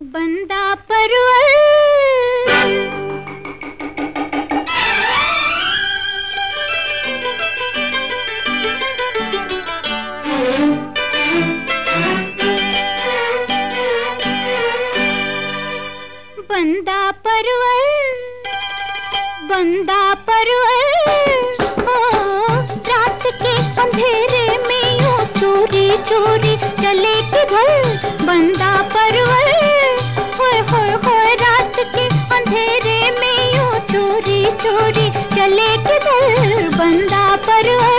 बंदा परवर बंदा परवर बंदा परवर हो, रात के अंधेरे में यूं चोरी चोरी चले किधर। बंदा परवर होए होए होए, रात के अंधेरे में यूं चोरी चोरी चले किधर। बंदा परवर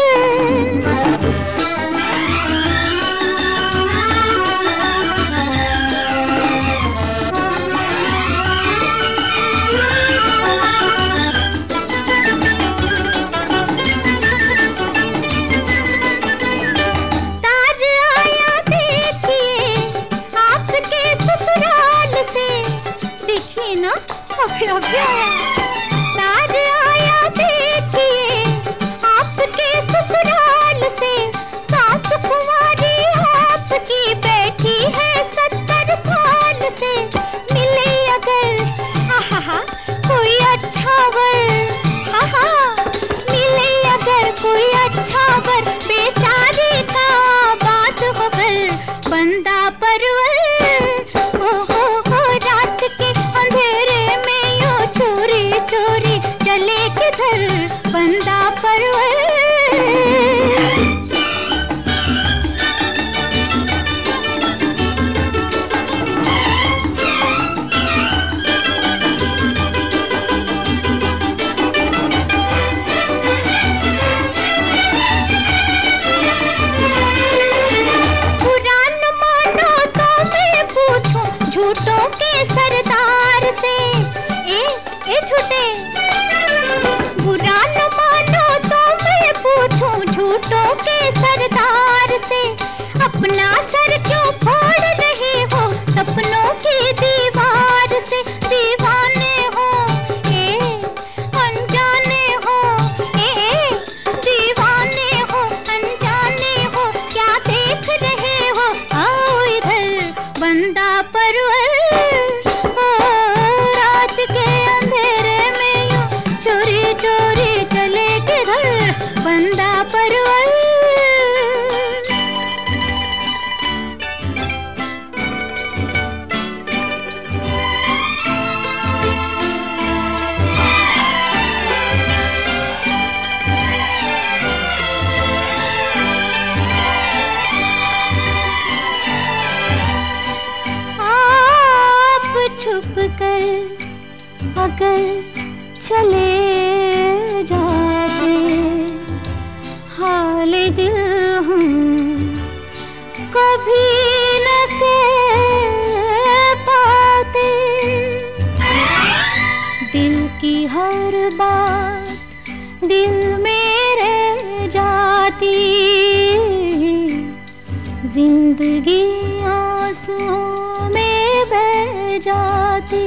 तार आया देखिए आपके ससुराल से। सास कुंवारी आपकी बैठी है 70 साल से। मिले अगर आहा कोई अच्छा वर, आहा मिले अगर कोई अच्छा वर, बेचारी का बात हो कर। बंदा परवर चोरी चले किधर। बंदा परवर पुराण मानो तो मैं पूछूं झूठों के सरदार से। ए झूठे बुरा न मानो तो मैं पूछूं झूठों के सरदार से। अपना सर क्यों फोड़ रहे हो सपनों की दीवार से। दीवाने हो अनजाने हो, दीवाने हो अनजाने हो, क्या देख रहे हो आओ इधर। बंदा परवर चोरी चले किधर। बंदा परवर आप छुप कर अगर चले जाते, हाल दिल हम कभी न कह पाते। दिल की हर बात दिल में रह जाती, जिंदगी आंसुओं में बह जाती।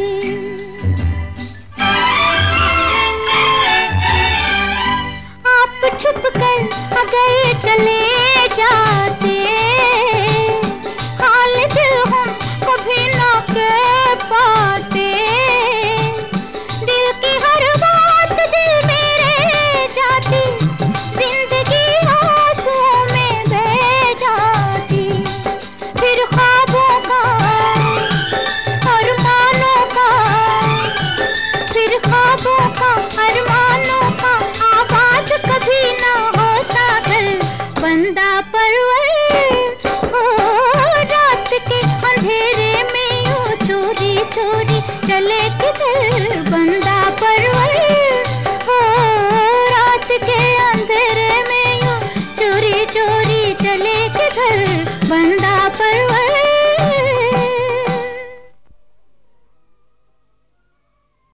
छुप कर अगर चले जाते, हाल दिल हम कभी न कह पाते। दिल की हर बात दिल में रह जाती, जिंदगी आंसुओं में बह जाती। फिर ख्वाबों का अरमानों का, फिर ख्वाबों का अरमानों का आवाज कभी ना होता घर। बंदा परवर हो, रात के अंधेरे में यूं चोरी चोरी चले किधर। बंदा परवर हो, रात के अंधेरे में यूं चोरी चोरी चले किधर। बंदा परवर।